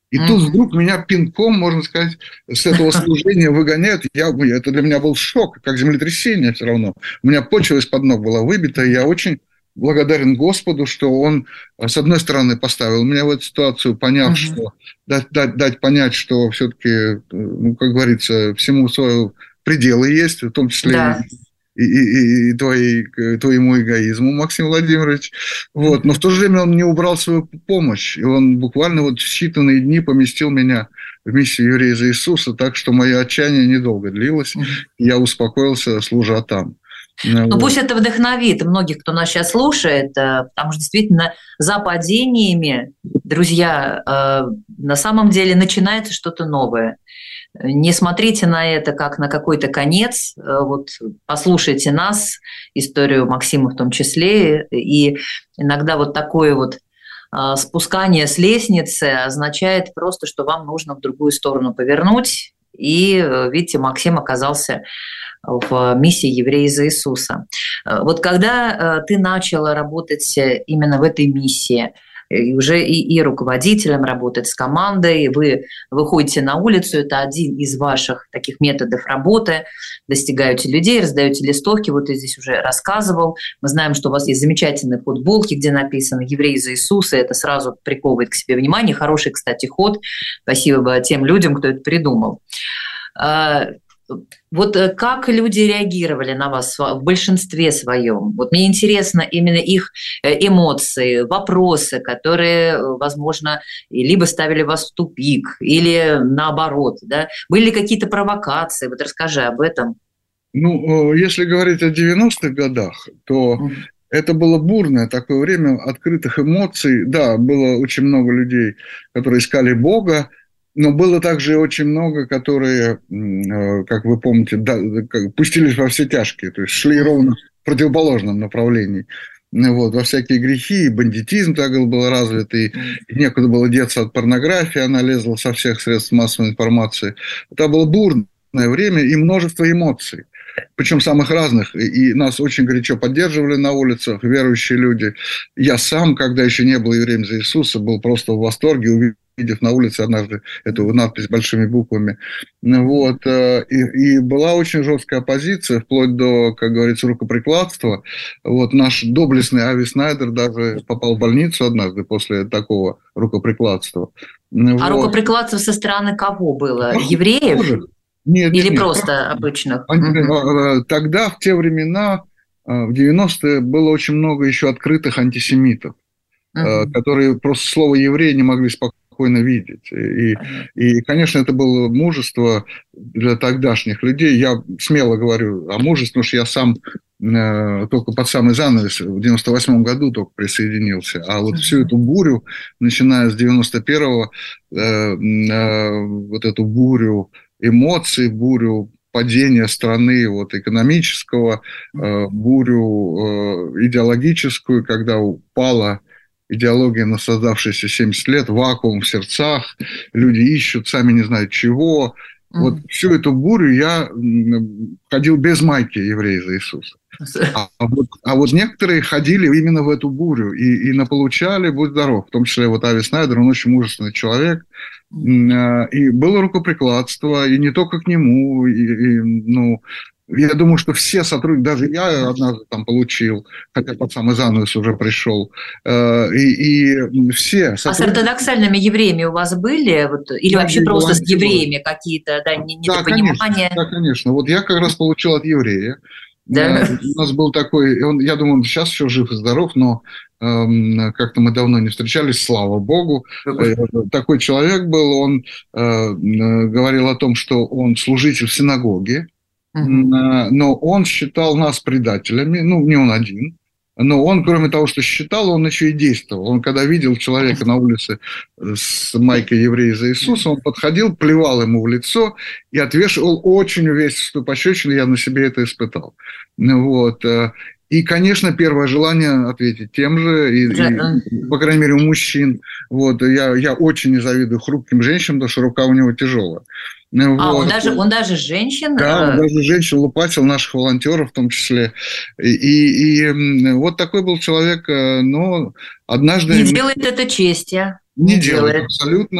И mm-hmm. тут вдруг меня пинком, можно сказать, с этого служения выгоняют. Я, это для меня был шок, как землетрясение все равно. У меня почва из-под ног была выбита, и я очень благодарен Господу, что Он, с одной стороны, поставил меня в эту ситуацию, поняв, mm-hmm. что дать, дать, дать понять, что все-таки, ну, как говорится, всему свое пределы есть, в том числе yeah. и, и, и твоей, твоему эгоизму, Максим Владимирович. Вот. Но в то же время Он не убрал свою помощь, и Он буквально вот в считанные дни поместил меня в миссию «Евреи за Иисуса», так что мое отчаяние недолго длилось, mm-hmm. и я успокоился, служа там. Ну, вот. Пусть это вдохновит многих, кто нас сейчас слушает, потому что действительно за падениями, друзья, на самом деле начинается что-то новое. Не смотрите на это как на какой-то конец, вот послушайте нас, историю Максима в том числе, и иногда вот такое вот спускание с лестницы означает просто, что вам нужно в другую сторону повернуть, и, видите, Максим оказался в миссии «Евреи за Иисуса». Вот когда ты начала работать именно в этой миссии, и уже и, и руководителем работать с командой, вы выходите на улицу, это один из ваших таких методов работы, достигаете людей, раздаете листовки, вот ты здесь уже рассказывал. Мы знаем, что у вас есть замечательные футболки, где написано «Евреи за Иисуса», это сразу приковывает к себе внимание. Хороший, кстати, ход. Спасибо тем людям, кто это придумал. Вот как люди реагировали на вас в большинстве своем? Вот мне интересно именно их эмоции, вопросы, которые, возможно, либо ставили вас в тупик, или наоборот, да? Были ли какие-то провокации? Вот расскажи об этом. Ну, если говорить о девяностых годах, то mm-hmm. это было бурное такое время открытых эмоций. Да, было очень много людей, которые искали Бога, но было также очень много, которые, как вы помните, да, пустились во все тяжкие, то есть шли ровно в противоположном направлении. Вот, во всякие грехи, и бандитизм так был развит, и некуда было деться от порнографии, она лезла со всех средств массовой информации. Это было бурное время и множество эмоций, причем самых разных, и нас очень горячо поддерживали на улицах верующие люди. Я сам, когда еще не был евреем за Иисуса, был просто в восторге, увидев на улице однажды эту надпись большими буквами. Вот. И, и была очень жесткая оппозиция, вплоть до, как говорится, рукоприкладства. Вот. Наш доблестный Ави Снайдер даже попал в больницу однажды после такого рукоприкладства. А вот. Рукоприкладство со стороны кого было? Евреев? Тоже. Нет, Или нет, просто нет. обычных? Тогда, в те времена, в девяностые, было очень много еще открытых антисемитов, uh-huh. которые просто слово «еврей» не могли спокойно видеть. И, и, конечно, это было мужество для тогдашних людей. Я смело говорю о мужестве, потому что я сам э, только под самый занавес в девяносто восьмом году только присоединился. А вот uh-huh. всю эту бурю, начиная с девяносто первого, э, э, вот эту бурю эмоций, бурю падения страны вот, экономического, э, бурю э, идеологическую, когда упала идеология на создавшиеся семьдесят лет, вакуум в сердцах, люди ищут, сами не знают чего. Mm-hmm. Вот всю эту бурю я ходил без майки «Евреи за Иисуса». А, а, вот, а вот некоторые ходили именно в эту бурю и, и наполучали, будь здоров, в том числе вот Ави Снайдер, он очень мужественный человек, и было рукоприкладство, и не только к нему, и, и, ну, я думаю, что все сотрудники, даже я однажды там получил, хотя под самый занавес уже пришел, и, и все сотрудники... А с ортодоксальными евреями у вас были? Вот, или да, вообще просто с евреями какие-то да, недопонимания? Да, конечно, да, конечно. Вот я как раз получил от еврея. Да. У нас был такой, он, я думаю, он сейчас еще жив и здоров, но э, как-то мы давно не встречались, слава богу. Э, такой человек был, он э, говорил о том, что он служитель в синагоге, uh-huh. э, но он считал нас предателями, ну, не он один. Но он, кроме того, что считал, он еще и действовал. Он, когда видел человека на улице с майкой «Евреи за Иисуса», он подходил, плевал ему в лицо и отвешивал очень увесистую пощечину. Я на себе это испытал. Вот. И, конечно, первое желание ответить тем же, и, и, по крайней мере, у мужчин. Вот. Я, я очень не завидую хрупким женщинам, потому что рука у него тяжелая. А, вот. он, даже, он даже женщин? Да, он даже женщин лупатил, наших волонтеров в том числе. И, и, и вот такой был человек, но однажды... Не делает это чести. Не, не делает, делает, абсолютно.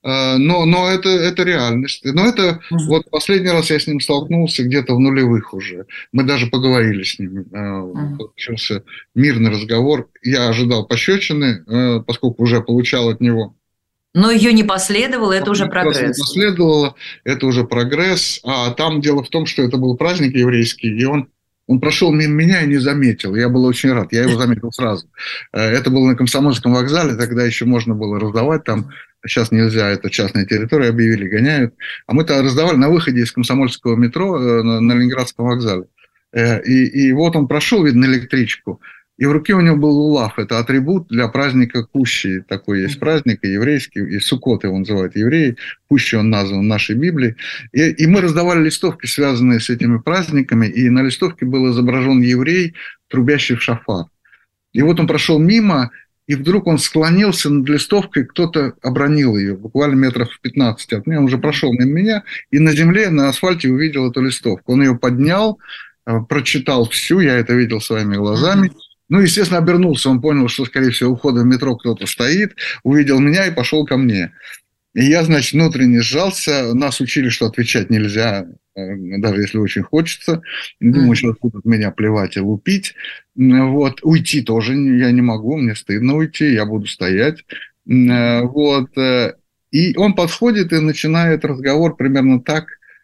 Но, но это, это реальность. Но это угу. вот последний раз я с ним столкнулся где-то в нулевых уже. Мы даже поговорили с ним. Угу. Получился мирный разговор. Я ожидал пощечины, поскольку уже получал от него. Но ее не последовало, это уже прогресс. Не последовало, это уже прогресс. А там дело в том, что это был праздник еврейский, и он, он прошел мимо меня и не заметил. Я был очень рад, я его заметил сразу. Это было на Комсомольском вокзале, тогда еще можно было раздавать там. Сейчас нельзя, это частная территория, объявили, гоняют. А мы-то раздавали на выходе из Комсомольского метро на, на Ленинградском вокзале. И, и вот он прошел, видно, электричку. И в руке у него был лулав, это атрибут для праздника Кущи, такой есть праздник, и еврейский, и Суккот его называют евреи, Кущи он назван в нашей Библии. И, и мы раздавали листовки, связанные с этими праздниками, и на листовке был изображен еврей, трубящий в шафар. И вот он прошел мимо, и вдруг он склонился над листовкой, кто-то обронил ее, буквально метров в пятнадцати от меня, он уже прошел мимо меня, и на земле, на асфальте увидел эту листовку. Он ее поднял, прочитал всю, я это видел своими глазами. Ну, естественно, обернулся, он понял, что, скорее всего, у входа в метро кто-то стоит, увидел меня и пошел ко мне. И я, значит, внутренне сжался, нас учили, что отвечать нельзя, даже если очень хочется. Думаю, сейчас будут меня плевать и лупить. Вот. Уйти тоже я не могу, мне стыдно уйти, я буду стоять. Вот. И он подходит и начинает разговор примерно так.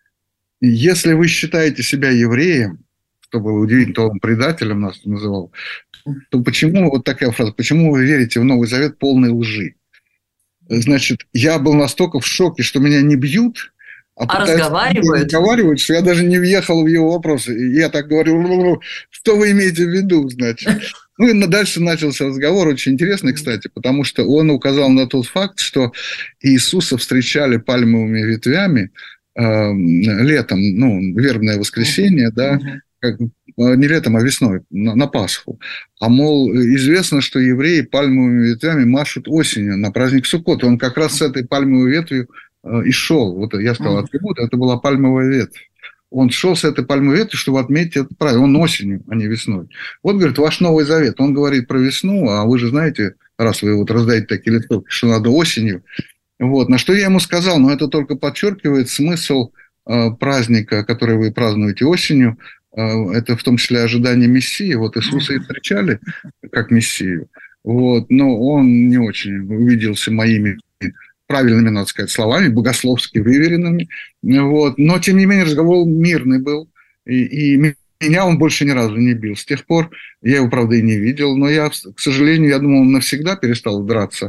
Если вы считаете себя евреем, что было удивительно, то он предателем нас называл, то почему, вот такая фраза, почему вы верите в Новый Завет полной лжи? Значит, я был настолько в шоке, что меня не бьют, а, а разговаривают. разговаривают, что я даже не въехал в его вопросы. И я так говорю, что вы имеете в виду, значит. Ну и дальше начался разговор, очень интересный, кстати, потому что он указал на тот факт, что Иисуса встречали пальмовыми ветвями э, летом, ну, вербное воскресенье, да, как, не летом, а весной, на, на Пасху. А, мол, известно, что евреи пальмовыми ветвями машут осенью на праздник Суккот. Он как раз с этой пальмовой ветвью э, и шел. Вот я сказал, атрибут, это была пальмовая ветвь. Он шел с этой пальмовой ветвью, чтобы отметить это правильно. Он осенью, а не весной. Вот, говорит, ваш Новый Завет. Он говорит про весну, а вы же знаете, раз вы вот раздаете такие листовки, что надо осенью. Вот. На что я ему сказал, но это только подчеркивает смысл э, праздника, который вы празднуете осенью. Это в том числе ожидание Мессии. Вот Иисуса и встречали как Мессию. Вот. Но он не очень увиделся моими правильными, надо сказать, словами, богословски выверенными. Вот. Но, тем не менее, разговор мирный был. И, и меня он больше ни разу не бил. С тех пор я его, правда, и не видел. Но я, к сожалению, я думал, он навсегда перестал драться.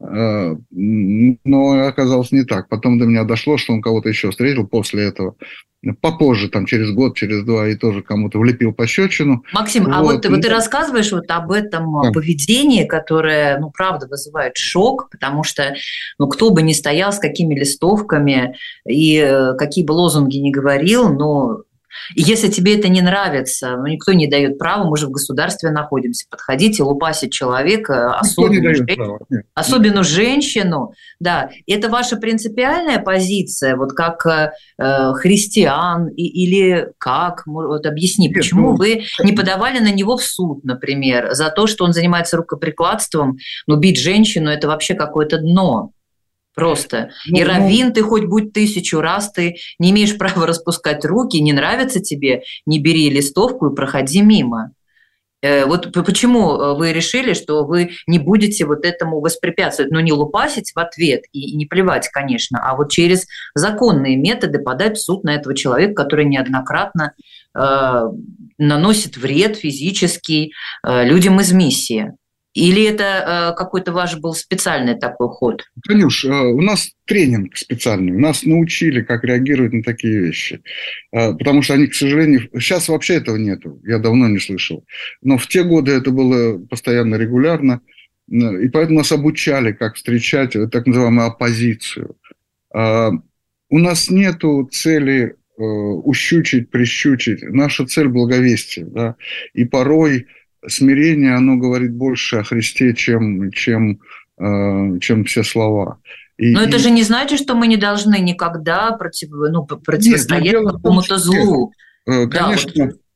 Но оказалось не так. Потом до меня дошло, что он кого-то еще встретил после этого. Попозже, там, через год, через два, и тоже кому-то влепил пощечину. Максим, вот. а вот, вот ты рассказываешь вот об этом да. поведении, которое, ну, правда, вызывает шок, потому что, ну, кто бы ни стоял с какими листовками и какие бы лозунги ни говорил, но... И если тебе это не нравится, ну, никто не дает права, мы же в государстве находимся, подходите, лупасить человека, особенно, жен... особенно женщину, да, это ваша принципиальная позиция, вот как э, христиан, и, или как, вот объясни, Нет, почему ну... вы не подавали на него в суд, например, за то, что он занимается рукоприкладством, но бить женщину – это вообще какое-то дно. Просто. Ну, и раввин ну, ты хоть будь тысячу раз, ты не имеешь права распускать руки, не нравится тебе, не бери листовку и проходи мимо. Э, вот почему вы решили, что вы не будете вот этому воспрепятствовать, ну не лупасить в ответ и, и не плевать, конечно, а вот через законные методы подать в суд на этого человека, который неоднократно э, наносит вред физический э, людям из миссии. Или это э, какой-то ваш был специальный такой ход? Танюш, э, у нас тренинг специальный. Нас научили, как реагировать на такие вещи. Э, потому что они, к сожалению... Сейчас вообще этого нету. Я давно не слышал. Но в те годы это было постоянно, регулярно. И поэтому нас обучали, как встречать так называемую оппозицию. Э, у нас нету цели э, ущучить, прищучить. Наша цель – благовестие. Да? И порой... Смирение, оно говорит больше о Христе, чем, чем, э, чем все слова. И, Но это и... же не значит, что мы не должны никогда против, ну, противостоять Нет, какому-то злу. Нет, конечно, да, вот...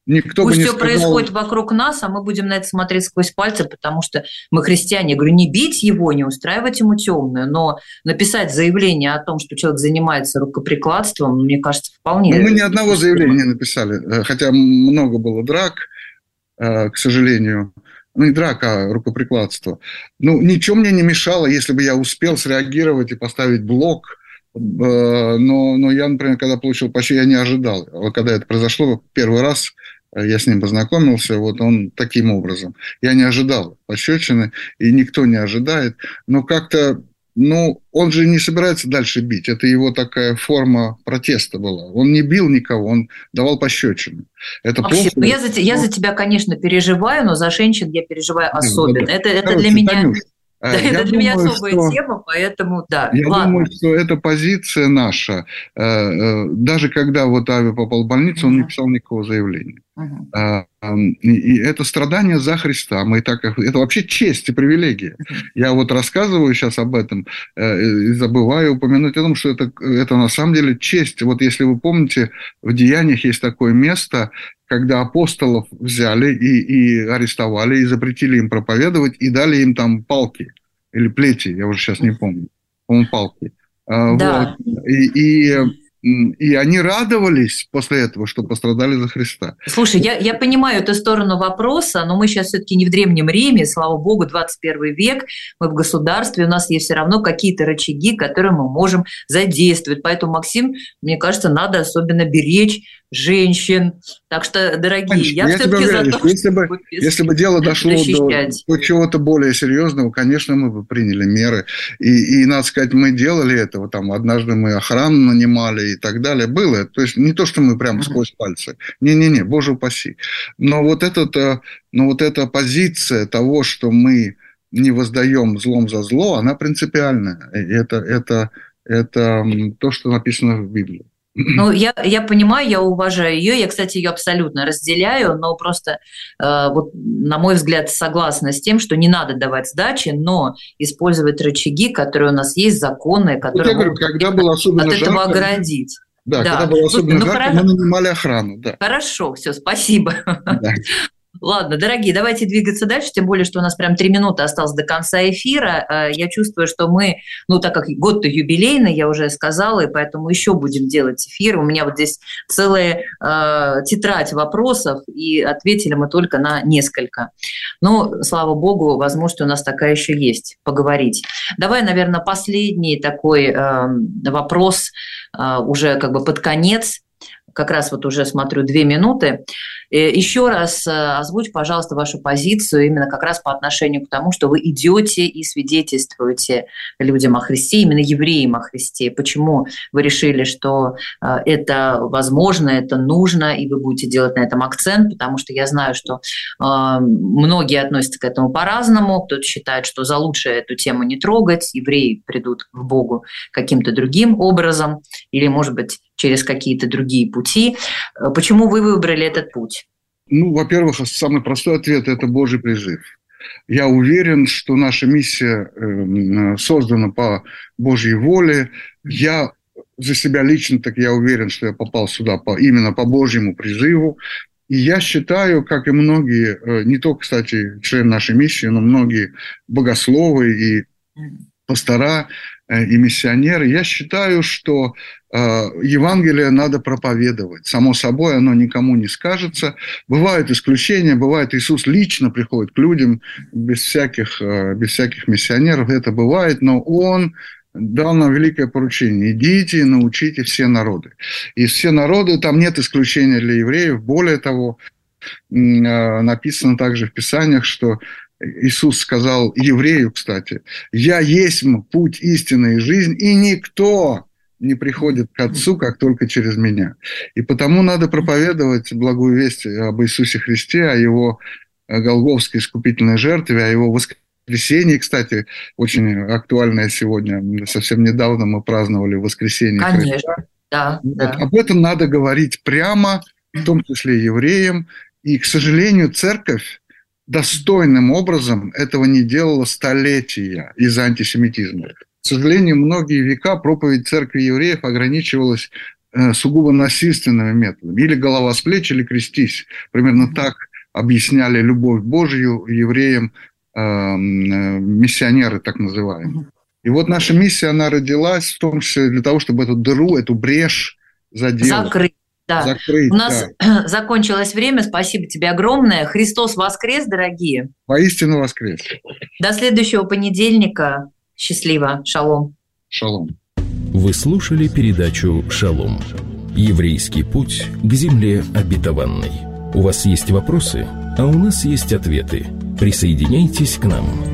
никто Пусть бы не все сказал... происходит вокруг нас, а мы будем на это смотреть сквозь пальцы, потому что мы христиане. Я говорю, не бить его, не устраивать ему темную, но написать заявление о том, что человек занимается рукоприкладством, мне кажется, вполне... Но мы ни одного заявления не написали, хотя много было драк, к сожалению. Ну, не драка, а рукоприкладство. Ну, ничего мне не мешало, если бы я успел среагировать и поставить блок. Но, но я, например, когда получил пощечину, я не ожидал. Вот когда это произошло первый раз, я с ним познакомился, вот он таким образом. Я не ожидал пощечины, и никто не ожидает. Но как-то, ну, он же не собирается дальше бить. Это его такая форма протеста была. Он не бил никого, он давал пощечины. Это Максим, плохо. Я, за, я за тебя, конечно, переживаю, но за женщин я переживаю особенно. Да, это, это короче, для меня... Танюш, Да, это я для думаю, меня особая что... тема, поэтому да. Я ладно. думаю, что эта позиция наша, даже когда вот Ави попал в больницу, uh-huh. он не писал никакого заявления. Uh-huh. И это страдание за Христа. Мы так, это вообще честь и привилегия. Uh-huh. Я вот рассказываю сейчас об этом и забываю упомянуть о том, что это, это на самом деле честь. Вот если вы помните, в Деяниях есть такое место, когда апостолов взяли и, и арестовали, и запретили им проповедовать, и дали им там палки или плети, я уже сейчас не помню, по-моему, палки. Да. Вот. И, и, и они радовались после этого, что пострадали за Христа. Слушай, я, я понимаю эту сторону вопроса, но мы сейчас все-таки не в Древнем Риме, слава богу, двадцать первый век, мы в государстве, у нас есть все равно какие-то рычаги, которые мы можем задействовать. Поэтому, Максим, мне кажется, надо особенно беречь женщин. Так что, дорогие, Конечно, я, я все-таки за то, если бы, если бы дело дошло до, до чего-то более серьезного, конечно, мы бы приняли меры. И, и, надо сказать, мы делали этого. Там, однажды мы охрану нанимали и так далее. Было. То есть не то, что мы прямо сквозь пальцы. Не-не-не, боже упаси. Но вот, этот, но вот эта позиция того, что мы не воздаем злом за зло, она принципиальная. Это, это, это то, что написано в Библии. Ну, я, я понимаю, я уважаю ее, я, кстати, ее абсолютно разделяю, но просто, э, вот, на мой взгляд, согласна с тем, что не надо давать сдачи, но использовать рычаги, которые у нас есть, законные, которые вот говорю, когда было особенно от жарко, этого оградить. Да, да, когда было особенно Слушай, жарко, ну, мы нанимали охрану. Да. Хорошо, все, спасибо. Да. Ладно, дорогие, давайте двигаться дальше, тем более, что у нас прям три минуты осталось до конца эфира. Я чувствую, что мы, ну, так как год-то юбилейный, я уже сказала, и поэтому еще будем делать эфир. У меня вот здесь целая э, тетрадь вопросов, и ответили мы только на несколько. Но, слава богу, возможность у нас такая еще есть, поговорить. Давай, наверное, последний такой э, вопрос э, уже как бы под конец. Как раз вот уже смотрю две минуты. Еще раз озвучь, пожалуйста, вашу позицию именно как раз по отношению к тому, что вы идете и свидетельствуете людям о Христе, именно евреям о Христе. Почему вы решили, что это возможно, это нужно, и вы будете делать на этом акцент, потому что я знаю, что многие относятся к этому по-разному. Кто-то считает, что за лучшее эту тему не трогать, евреи придут к Богу каким-то другим образом, или, может быть, через какие-то другие пути. Почему вы выбрали этот путь? Ну, во-первых, самый простой ответ – это Божий призыв. Я уверен, что наша миссия создана по Божьей воле. Я за себя лично, так я уверен, что я попал сюда по, именно по Божьему призыву. И я считаю, как и многие, не только, кстати, члены нашей миссии, но многие богословы и пастора, и миссионеры, я считаю, что э, Евангелие надо проповедовать. Само собой, оно никому не скажется. Бывают исключения, бывает, Иисус лично приходит к людям без всяких, э, без всяких миссионеров, это бывает, но Он дал нам великое поручение. Идите и научите все народы. И все народы, там нет исключения для евреев. Более того, э, написано также в Писаниях, что Иисус сказал еврею, кстати, «Я есть путь, истина и жизнь, и никто не приходит к Отцу, как только через меня». И потому надо проповедовать благую весть об Иисусе Христе, о Его голгофской искупительной жертве, о Его воскресении. Кстати, очень актуальное сегодня, совсем недавно мы праздновали воскресение Конечно, Христа. да, Вот, да. Об этом надо говорить прямо, в том числе евреям. И, к сожалению, церковь достойным образом этого не делала столетия из-за антисемитизма. К сожалению, многие века проповедь церкви евреев ограничивалась сугубо насильственными методами. Или голова с плеч, или крестись. Примерно так объясняли любовь Божью евреям миссионеры, так называемые. И вот наша миссия, она родилась в том числе для того, чтобы эту дыру, эту брешь заделать. Закрыть. Да. Закрыть, У нас да. закончилось время. Спасибо тебе огромное. Христос воскрес, дорогие. Воистину воскрес. До следующего понедельника. Счастливо. Шалом. Шалом. Вы слушали передачу «Шалом». Еврейский путь к земле обетованной. У вас есть вопросы, а у нас есть ответы. Присоединяйтесь к нам.